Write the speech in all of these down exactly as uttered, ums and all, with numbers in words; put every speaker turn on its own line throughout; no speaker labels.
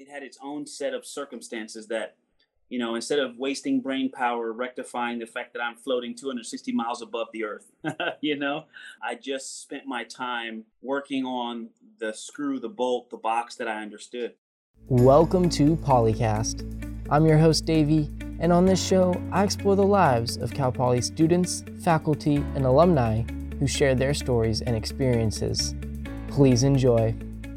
had its own set of circumstances that, you know, instead of wasting brain power rectifying the fact that I'm floating two hundred sixty miles above the earth, you know, I just spent my time working on the screw, the bolt, the box that I understood.
Welcome to Polycast. I'm your host, Davey, and on this show, I explore the lives of Cal Poly students, faculty, and alumni who share their stories and experiences. Please enjoy.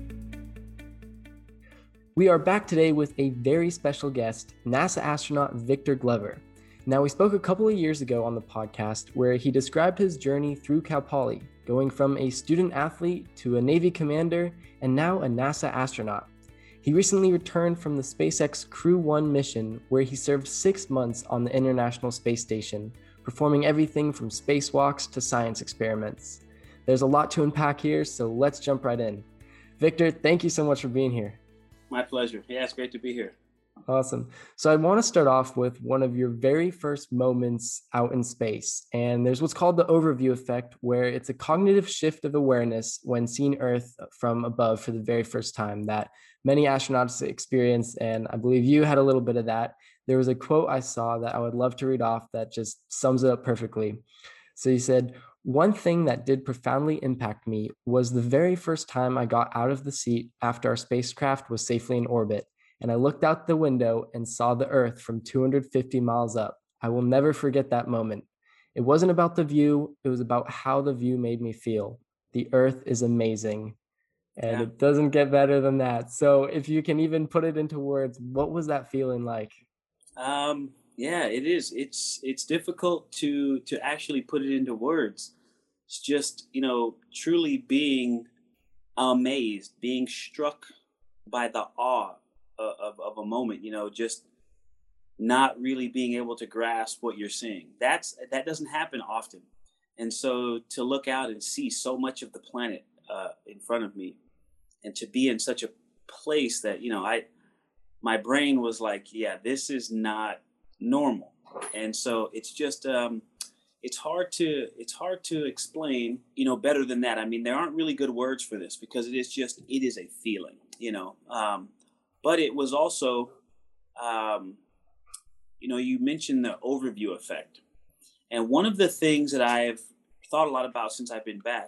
We are back today with a very special guest, NASA astronaut Victor Glover. Now, we spoke a couple of years ago on the podcast where he described his journey through Cal Poly, going from a student athlete to a Navy commander and now a NASA astronaut. He recently returned from the SpaceX Crew one mission where he served six months on the International Space Station, performing everything from spacewalks to science experiments. There's a lot to unpack here, so let's jump right in. Victor, thank you so much for being here.
My pleasure. Yeah, it's great to be here.
Awesome. So I want to start off with one of your very first moments out in space. And there's what's called the overview effect, where it's a cognitive shift of awareness when seeing Earth from above for the very first time that many astronauts experience. And I believe you had a little bit of that. There was a quote I saw that I would love to read off that just sums it up perfectly. So you said, "One thing that did profoundly impact me was the very first time I got out of the seat after our spacecraft was safely in orbit, and I looked out the window and saw the Earth from two hundred fifty miles up. I will never forget that moment. It wasn't about the view, it was about how the view made me feel. The Earth is amazing." And
Yeah.
it doesn't get better than that. So if you can even put it into words, what was that feeling like?
Um, yeah, it is. It's it's difficult to to actually put it into words. It's just, you know, truly being amazed, being struck by the awe of, of, of a moment, you know, just not really being able to grasp what you're seeing. That's that doesn't happen often. And so to look out and see so much of the planet uh, in front of me, and to be in such a place that, you know, I my brain was like, yeah, this is not normal. And so it's just um it's hard to it's hard to explain, you know, better than that. I mean, there aren't really good words for this because it is just it is a feeling, you know. Um but it was also um you know, you mentioned the overview effect. And one of the things that I've thought a lot about since I've been back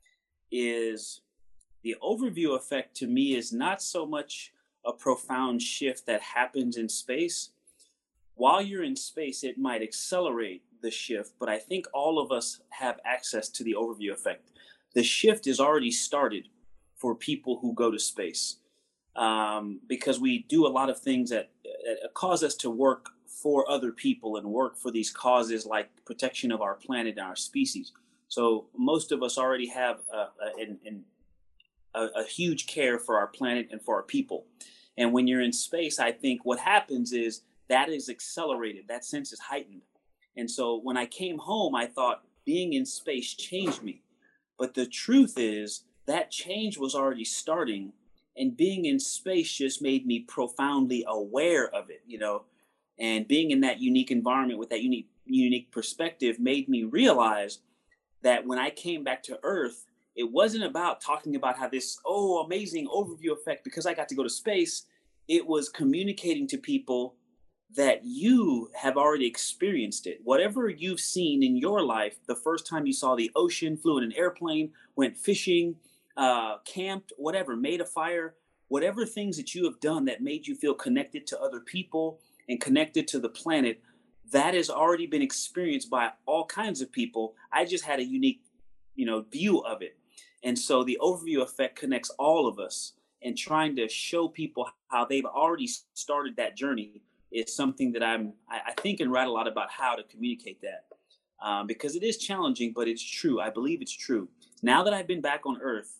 is the overview effect. To me, is not so much a profound shift that happens in space. While you're in space, it might accelerate the shift, but I think all of us have access to the overview effect. The shift is already started for people who go to space, um, because we do a lot of things that, that cause us to work for other people and work for these causes like protection of our planet and our species. So most of us already have a, a, an, an A, a huge care for our planet and for our people. And when you're in space, I think what happens is that is accelerated. That sense is heightened. And so when I came home, I thought being in space changed me. But the truth is that change was already starting, and being in space just made me profoundly aware of it, you know, and being in that unique environment with that unique, unique perspective made me realize that when I came back to Earth, it wasn't about talking about how this, oh, amazing overview effect because I got to go to space. It was communicating to people that you have already experienced it. Whatever you've seen in your life, the first time you saw the ocean, flew in an airplane, went fishing, uh, camped, whatever, made a fire, whatever things that you have done that made you feel connected to other people and connected to the planet, that has already been experienced by all kinds of people. I just had a unique, you know, view of it. And so the overview effect connects all of us, and trying to show people how they've already started that journey is something that I'm, I, I think and write a lot about how to communicate that, um, because it is challenging, but it's true. I believe it's true. Now that I've been back on Earth,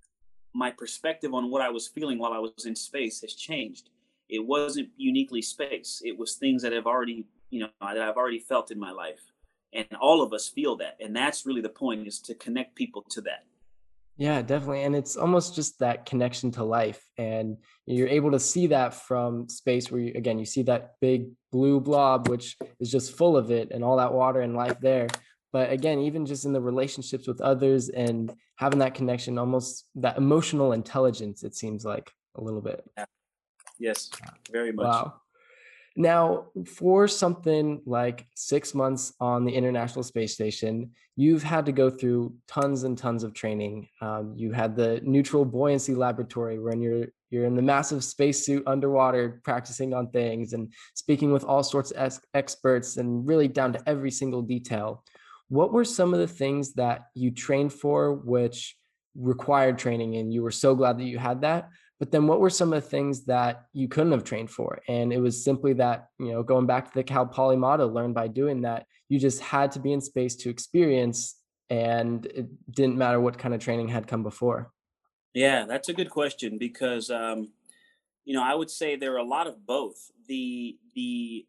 my perspective on what I was feeling while I was in space has changed. It wasn't uniquely space. It was things that have already, you know, that I've already felt in my life. And all of us feel that. And that's really the point, is to connect people to that.
Yeah, definitely. And it's almost just that connection to life. And you're able to see that from space where, you, again, you see that big blue blob, which is just full of it and all that water and life there. But again, even just in the relationships with others and having that connection, almost that emotional intelligence, it seems like a little bit.
Yeah. Yes, very much.
Wow. Now, for something like six months on the International Space Station, you've had to go through tons and tons of training. Um, you had the neutral buoyancy laboratory when you're you're in the massive spacesuit underwater, practicing on things and speaking with all sorts of ex- experts, and really down to every single detail. What were some of the things that you trained for, which required training, and you were so glad that you had that? But then what were some of the things that you couldn't have trained for? And it was simply that, you know, going back to the Cal Poly motto, learn by doing, that you just had to be in space to experience, and it didn't matter what kind of training had come before.
Yeah, that's a good question because um, you know, I would say there are a lot of both. The the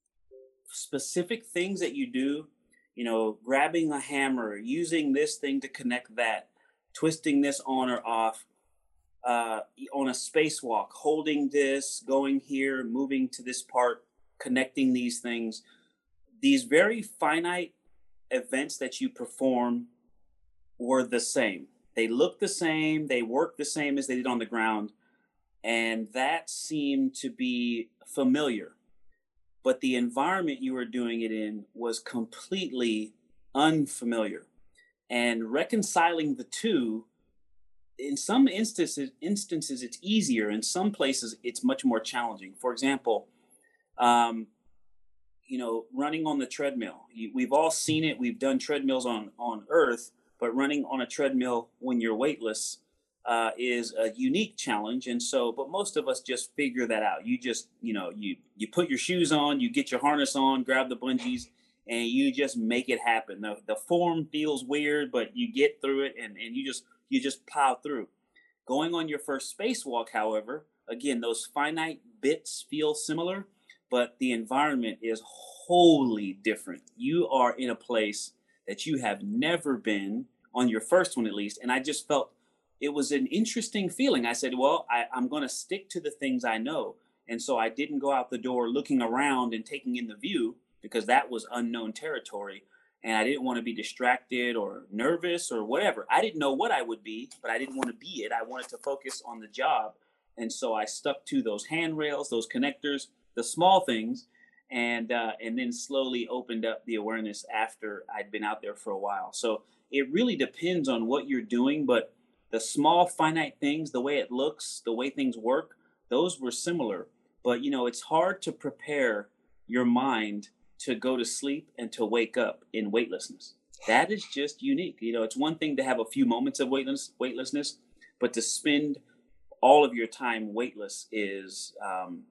specific things that you do, you know, grabbing a hammer, using this thing to connect that, twisting this on or off, uh, on a spacewalk, holding this, going here, moving to this part, connecting these things, these very finite events that you perform were the same. They look the same, they work the same as they did on the ground, and that seemed to be familiar. But the environment you were doing it in was completely unfamiliar. And reconciling the two, in some instances, instances it's easier. In some places, it's much more challenging. For example, um, you know, running on the treadmill. You, we've all seen it. We've done treadmills on on Earth, but running on a treadmill when you're weightless uh, is a unique challenge. And so, but most of us just figure that out. You just, you know, you you put your shoes on, you get your harness on, grab the bungees, and you just make it happen. The the form feels weird, but you get through it, and and you just you just plow through. Going on your first spacewalk, however, again, those finite bits feel similar, but the environment is wholly different. You are in a place that you have never been on your first one, at least. And I just felt it was an interesting feeling. I said, well, I, I'm going to stick to the things I know. And so I didn't go out the door looking around and taking in the view because that was unknown territory. And I didn't want to be distracted or nervous or whatever. I didn't know what I would be, but I didn't want to be it. I wanted to focus on the job. And so I stuck to those handrails, those connectors, the small things, and uh, and then slowly opened up the awareness after I'd been out there for a while. So it really depends on what you're doing, but the small finite things, the way it looks, the way things work, those were similar. But you know, it's hard to prepare your mind to go to sleep and to wake up in weightlessness. That is just unique. You know, it's one thing to have a few moments of weightless, weightlessness, but to spend all of your time weightless is um,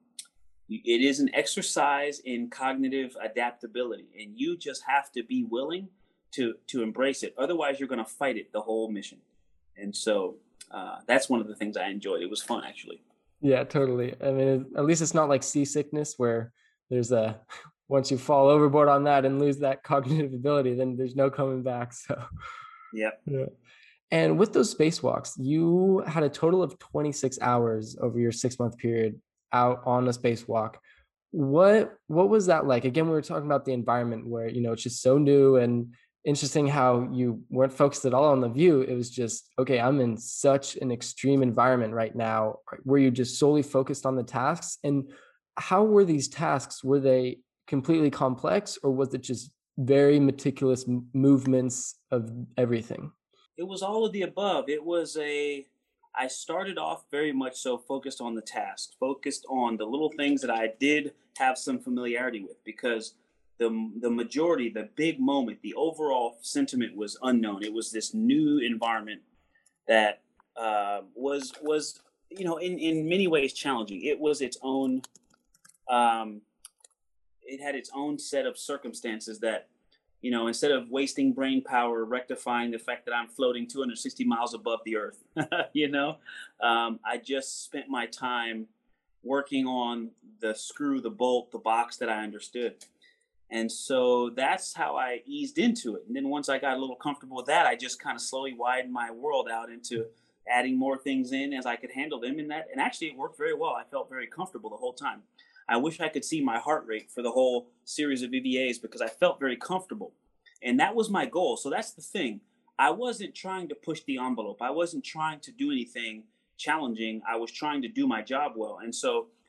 it is an exercise in cognitive adaptability, and you just have to be willing to to embrace it. Otherwise, you're going to fight it the whole mission. And so uh, that's one of the things I enjoyed. It was fun, actually.
Yeah, totally. I mean, at least it's not like seasickness where there's a once you fall overboard on that and lose that cognitive ability, then there's no coming back. So,
Yep.
yeah. And with those spacewalks, you had a total of twenty-six hours over your six month period out on a spacewalk. What what was that like? Again, we were talking about the environment where, you know, it's just so new and interesting how you weren't focused at all on the view. It was just, okay, I'm in such an extreme environment right now. Were you just solely focused on the tasks? And how were these tasks? Were they completely complex, or was it just very meticulous m- movements of everything?
It was all of the above. It was a, I started off very much so focused on the task, focused on the little things that I did have some familiarity with because the, the majority, the big moment, the overall sentiment was unknown. It was this new environment that uh, was, was, you know, in, in many ways challenging. It was its own, um, it had its own set of circumstances that, you know, instead of wasting brain power rectifying the fact that I'm floating two hundred sixty miles above the earth, you know, um, I just spent my time working on the screw, the bolt, the box that I understood. And so that's how I eased into it. And then once I got a little comfortable with that, I just kind of slowly widened my world out into adding more things in as I could handle them. And that, and actually it worked very well. I felt very comfortable the whole time. I wish I could see my heart rate for the whole series of E V As because I felt very comfortable. And that was my goal. So that's the thing. I wasn't trying to push the envelope. I wasn't trying to do anything challenging. I was trying to do my job well. And so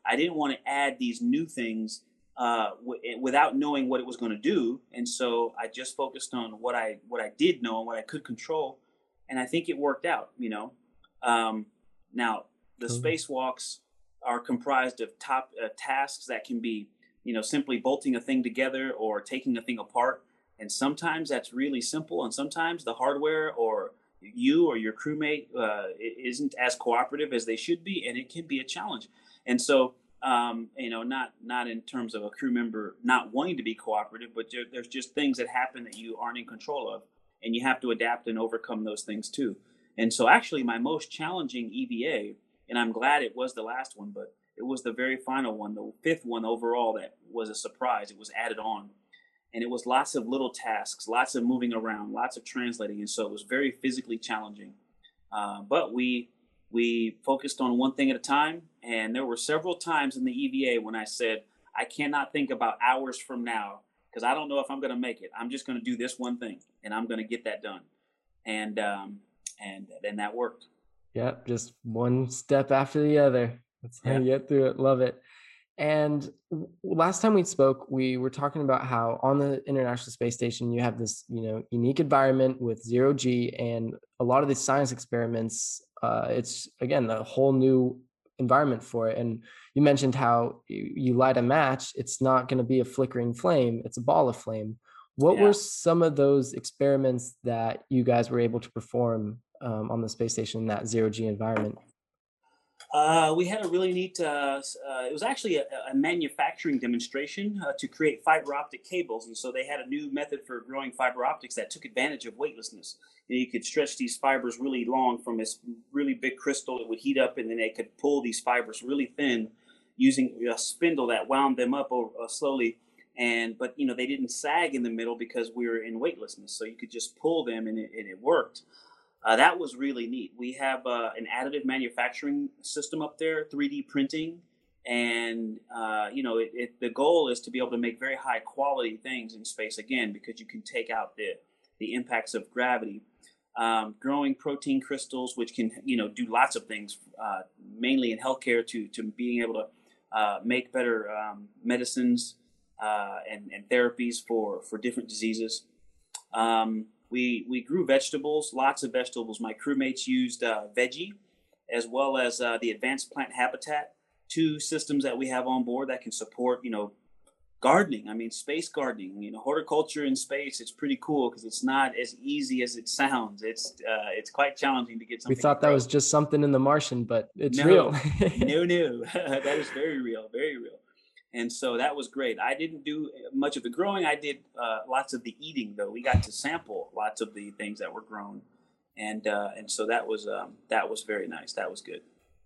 I didn't want to add these new things uh, w- eh, without knowing what it was going to do. And so I just focused on what I what I did know and what I could control, and I think it worked out. You know, um, now the
Totally.
spacewalks are comprised of top uh, tasks that can be, you know, simply bolting a thing together or taking a thing apart. And sometimes that's really simple, and sometimes the hardware or you or your crewmate uh, isn't as cooperative as they should be, and it can be a challenge. And so, um, you know, not not in terms of a crew member not wanting to be cooperative, but there, there's just things that happen that you aren't in control of, and you have to adapt and overcome those things too. And so, actually, my most challenging E V A, and I'm glad it was the last one, but it was the very final one, the fifth one overall, that was a surprise. It was added on, and it was lots of little tasks, lots of moving around, lots of translating, and so it was very physically challenging. Uh, but we we focused on one thing at a time, and there were several times in the E V A when I said, "I cannot think about hours from now because I don't know if I'm going to make it. I'm just going to do this one thing, and I'm going to get that done." And um, and then that worked.
Yep, just one step after the other. That's how
Yeah.
you get through it. Love it. And w- last time we spoke, we were talking about how on the International Space Station you have this, you know, unique environment with zero G, and a lot of these science experiments. Uh, it's again a whole new environment for it. And you mentioned how you, you light a match; it's not going to be a flickering flame; it's a ball of flame. What were
Yeah.
some of those experiments that you guys were able to perform um, on the space station in that zero G environment?
Uh, we had a really neat. Uh, s- uh, it was actually a, a manufacturing demonstration uh, to create fiber optic cables, and so they had a new method for growing fiber optics that took advantage of weightlessness. You, know, you could stretch these fibers really long from this really big crystal. It would heat up, and then they could pull these fibers really thin using a spindle that wound them up over, uh, slowly. And but you know they didn't sag in the middle because we were in weightlessness, so you could just pull them, and it, and it worked. Uh, that was really neat. We have uh, an additive manufacturing system up there, three D printing, and uh, you know, it, it, the goal is to be able to make very high quality things in space again because you can take out the the impacts of gravity. Um, growing protein crystals, which can you know do lots of things, uh, mainly in healthcare, to to being able to uh, make better um, medicines uh, and, and therapies for for different diseases. Um, we we grew vegetables, lots of vegetables. My crewmates used uh, veggie as well as uh, the advanced plant habitat, two systems that we have on board that can support you know gardening. I mean, space gardening. You know, horticulture in space. It's pretty cool because it's not as easy as it sounds. It's uh, it's quite challenging to get
We
something to
thought that was
grow.
just something in The Martian, but it's real.
No, no, no. That is very real, very real. And so that was great. I didn't do much of the growing. I did uh, lots of the eating, though. We got to sample lots of the things that were grown, and uh, and so that was um, that was very nice. That was good.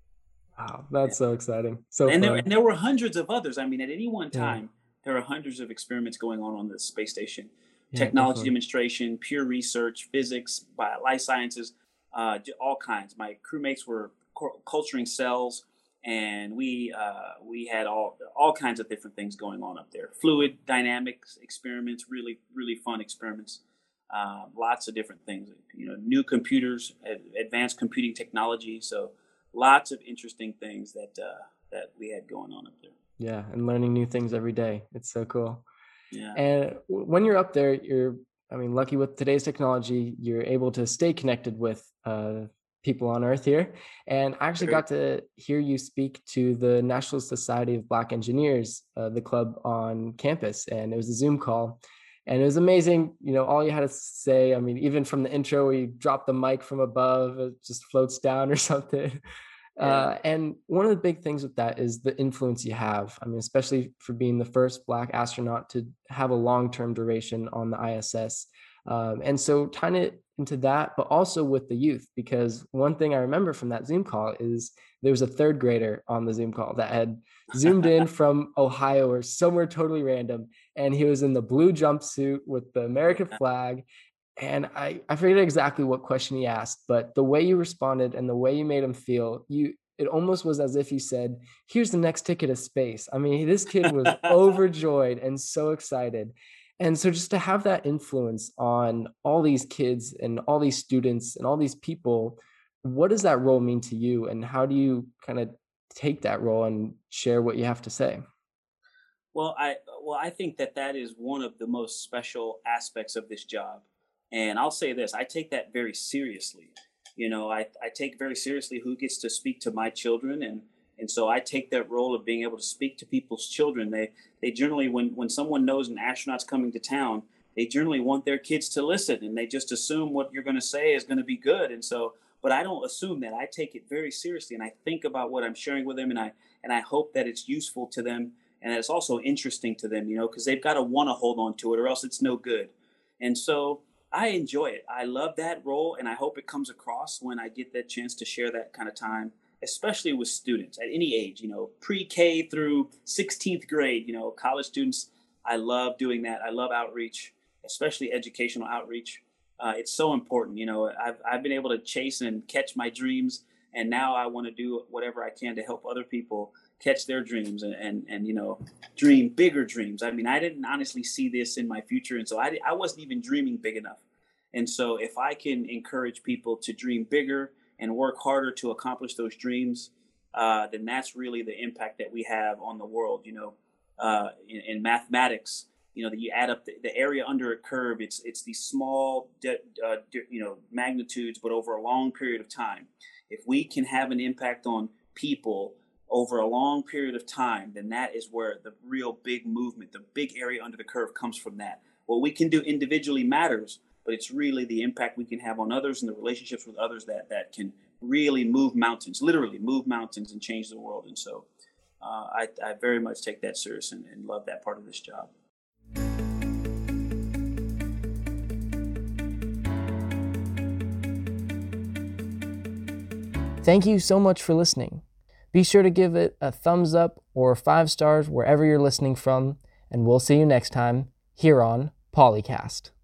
Wow,
Yeah.
that's so exciting. So
And there
fun.
and there were hundreds of others. I mean, at any one
Yeah,
time, there are hundreds of experiments going on on the space station.
yeah,
Technology
definitely.
demonstration, pure research, physics, bio, life sciences, uh, all kinds. My crewmates were culturing cells, and we uh, we had all all kinds of different things going on up there. Fluid dynamics experiments, really really fun experiments. Uh, lots of different things. You know, new computers, advanced computing technology. So lots of interesting things that uh, that we had going on up there.
Yeah, and learning new things every day. It's so cool.
Yeah,
And w- when you're up there, you're, I mean, lucky with today's technology, you're able to stay connected with uh, people on Earth here. And I actually
very
got to hear you speak to the National Society of Black Engineers, uh, the club on campus, and it was a Zoom call. And it was amazing. You know, all you had to say, I mean, even from the intro where you drop the mic from above, it just floats down or something.
yeah.
Uh, and one of the big things with that is the influence you have. I mean, especially for being the first Black astronaut to have a long-term duration on the I S S. Um, and so tying it into that, but also with the youth, because one thing I remember from that Zoom call is there was a third grader on the Zoom call that had zoomed in from Ohio or somewhere totally random, and he was in the blue jumpsuit with the American
Yeah.
flag, and I I forget exactly what question he asked, but the way you responded and the way you made him feel, you it almost was as if you said, "Here's the next ticket to space." I mean, this kid was overjoyed and so excited. And so just to have that influence on all these kids and all these students and all these people, what does that role mean to you? And how do you kind of take that role and share what you have to say?
Well, I well, I think that that is one of the most special aspects of this job. And I'll say this, I take that very seriously. You know, I, I take very seriously who gets to speak to my children, and and so I take that role of being able to speak to people's children. They they generally, when when someone knows an astronaut's coming to town, they generally want their kids to listen, and they just assume what you're going to say is going to be good. And so, but I don't assume that. I take it very seriously, and I think about what I'm sharing with them, and I and I hope that it's useful to them, and that it's also interesting to them, you know, because they've got to want to hold on to it, or else it's no good. And so I enjoy it. I love that role, and I hope it comes across when I get that chance to share that kind of time, especially with students at any age, you know, pre-K through sixteenth grade, you know, college students. I love doing that. I love outreach, especially educational outreach. Uh, it's so important. You know, I've, I've been able to chase and catch my dreams, and now I want to do whatever I can to help other people catch their dreams and, and, and, you know, dream bigger dreams. I mean, I didn't honestly see this in my future. And so I, I wasn't even dreaming big enough. And so if I can encourage people to dream bigger and work harder to accomplish those dreams, uh, then that's really the impact that we have on the world. You know, uh, in, in mathematics, you know, that you add up the, the area under a curve, it's it's these small, de, uh, de, you know, magnitudes, but over a long period of time. If we can have an impact on people over a long period of time, then that is where the real big movement, the big area under the curve comes from that. What we can do individually matters, but it's really the impact we can have on others and the relationships with others that that can really move mountains, literally move mountains and change the world. And so uh, I, I very much take that serious and, and love that part of this job.
Thank you so much for listening. Be sure to give it a thumbs up or five stars wherever you're listening from, and we'll see you next time here on Polycast.